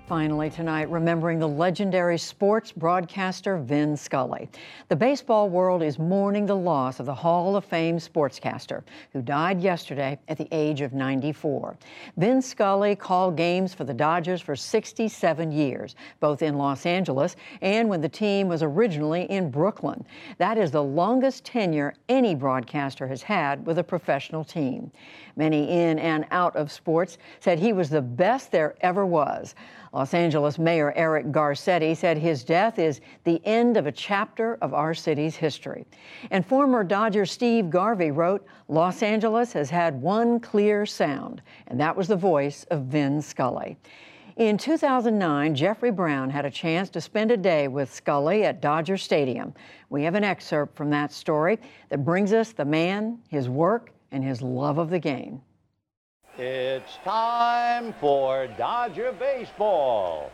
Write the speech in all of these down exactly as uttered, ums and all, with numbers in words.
Finally tonight, remembering the legendary sports broadcaster Vin Scully. The baseball world is mourning the loss of the Hall of Fame sportscaster who died yesterday at the age of ninety-four. Vin Scully called games for the Dodgers for sixty-seven years, both in Los Angeles and when the team was originally in Brooklyn. That is the longest tenure any broadcaster has had with a professional team. Many in and out of sports said he was the best there ever was. Los Angeles Mayor Eric Garcetti said his death is the end of a chapter of our city's history. And former Dodger Steve Garvey wrote, "Los Angeles has had one clear sound, and that was the voice of Vin Scully." In two thousand nine, Jeffrey Brown had a chance to spend a day with Scully at Dodger Stadium. We have an excerpt from that story that brings us the man, his work, and his love of the game. It's time for Dodger baseball.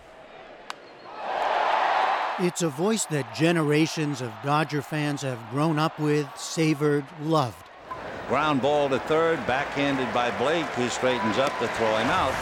It's a voice that generations of Dodger fans have grown up with, savored, loved. Ground ball to third, backhanded by Blake, who straightens up to throw him out.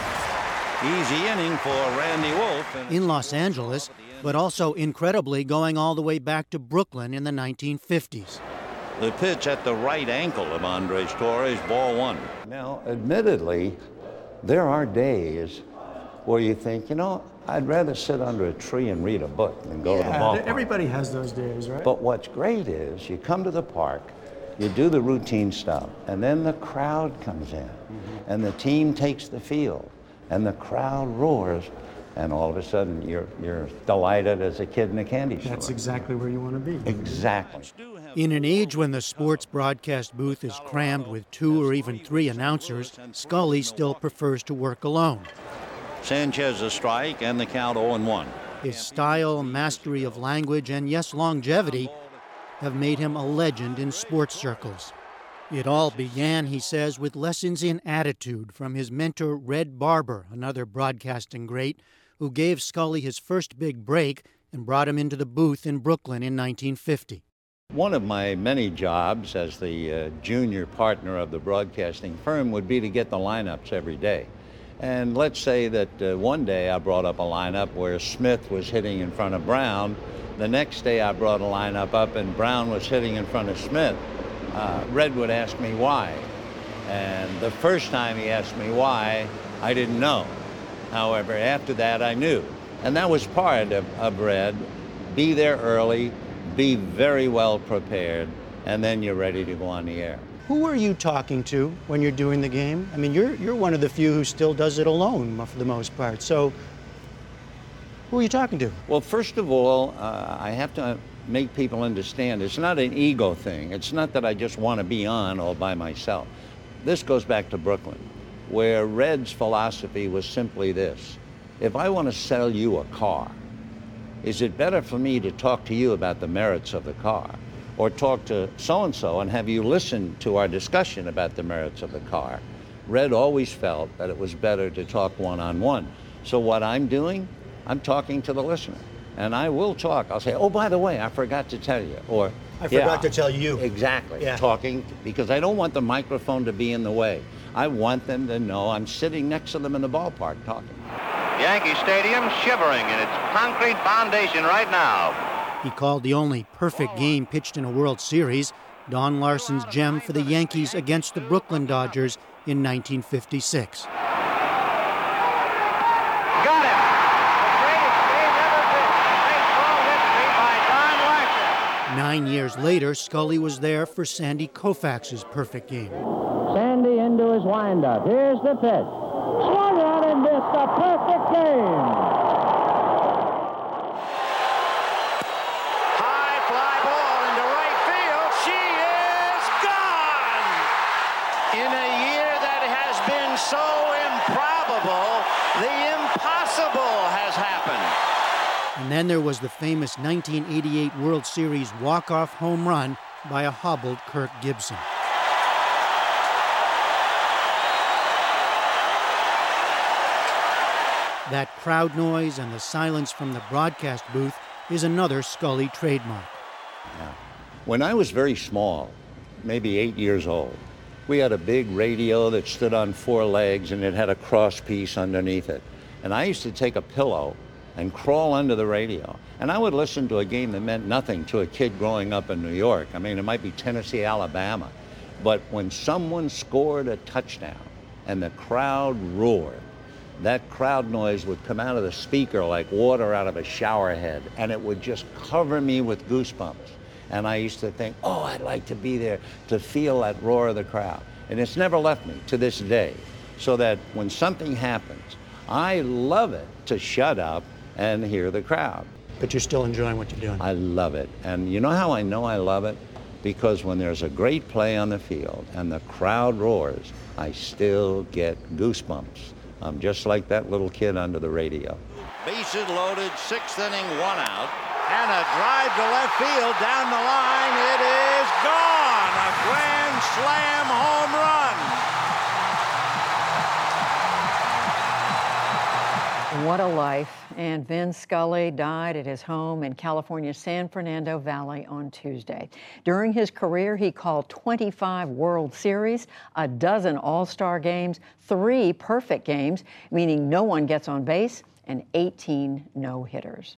Easy inning for Randy Wolf. In Los Angeles, but also incredibly going all the way back to Brooklyn in the nineteen fifties. The pitch at the right ankle of Andres Torres, ball one. Now, admittedly, there are days where you think, you know, I'd rather sit under a tree and read a book than go yeah, to the ballpark. Everybody has those days, right? But what's great is you come to the park, you do the routine stuff, and then the crowd comes in, mm-hmm. and the team takes the field, and the crowd roars, and all of a sudden you're you're delighted as a kid in a candy store. That's exactly where you want to be. Exactly. In an age when the sports broadcast booth is crammed with two or even three announcers, Scully still prefers to work alone. Sanchez a strike and the count oh and one. His style, mastery of language, and yes, longevity have made him a legend in sports circles. It all began, he says, with lessons in attitude from his mentor, Red Barber, another broadcasting great, who gave Scully his first big break and brought him into the booth in Brooklyn in nineteen fifty. One of my many jobs as the uh, junior partner of the broadcasting firm would be to get the lineups every day. And let's say that uh, one day I brought up a lineup where Smith was hitting in front of Brown. The next day I brought a lineup up and Brown was hitting in front of Smith. Uh, Red would ask me why. And the first time he asked me why, I didn't know. However, after that I knew. And that was part of, of Red. Be there early, be very well prepared, and then you're ready to go on the air. Who are you talking to when you're doing the game? I mean, you're you're one of the few who still does it alone for the most part. So, who are you talking to? Well, first of all, uh, I have to make people understand it's not an ego thing. It's not that I just want to be on all by myself. This goes back to Brooklyn, where Red's philosophy was simply this. If I want to sell you a car, is it better for me to talk to you about the merits of the car or talk to so-and-so and have you listen to our discussion about the merits of the car? Red always felt that it was better to talk one-on-one. So what I'm doing, I'm talking to the listener. And I will talk. I'll say, oh, by the way, I forgot to tell you. Or I forgot yeah, to tell you. Exactly. Yeah. Talking, because I don't want the microphone to be in the way. I want them to know I'm sitting next to them in the ballpark talking. Yankee Stadium shivering in its concrete foundation right now. He called the only perfect game pitched in a World Series, Don Larsen's gem for the Yankees against the Brooklyn Dodgers in nineteen fifty-six. Got him! The greatest game ever pitched. Baseball history by Don Larsen. Nine years later, Scully was there for Sandy Koufax's perfect game. Sandy into his windup. Here's the pitch. Swung on and missed a perfect game. High fly ball into right field. She is gone! In a year that has been so improbable, the impossible has happened. And then there was the famous nineteen eighty-eight World Series walk-off home run by a hobbled Kirk Gibson. That crowd noise and the silence from the broadcast booth is another Scully trademark. Yeah. When I was very small, maybe eight years old, we had a big radio that stood on four legs and it had a cross piece underneath it. And I used to take a pillow and crawl under the radio. And I would listen to a game that meant nothing to a kid growing up in New York. I mean, it might be Tennessee, Alabama. But when someone scored a touchdown and the crowd roared, that crowd noise would come out of the speaker like water out of a shower head, and it would just cover me with goosebumps. And I used to think, oh, I'd like to be there to feel that roar of the crowd. And it's never left me to this day. So that when something happens, I love it to shut up and hear the crowd. But you're still enjoying what you're doing. I love it. And you know how I know I love it? Because when there's a great play on the field and the crowd roars, I still get goosebumps. I'm just like that little kid under the radio. Bases loaded, sixth inning, one out. And a drive to left field down the line. It is gone. A grand slam home run. What a life. And Vin Scully died at his home in California's San Fernando Valley on Tuesday. During his career, he called twenty-five World Series, a dozen All-Star games, three perfect games, meaning no one gets on base, and eighteen no-hitters.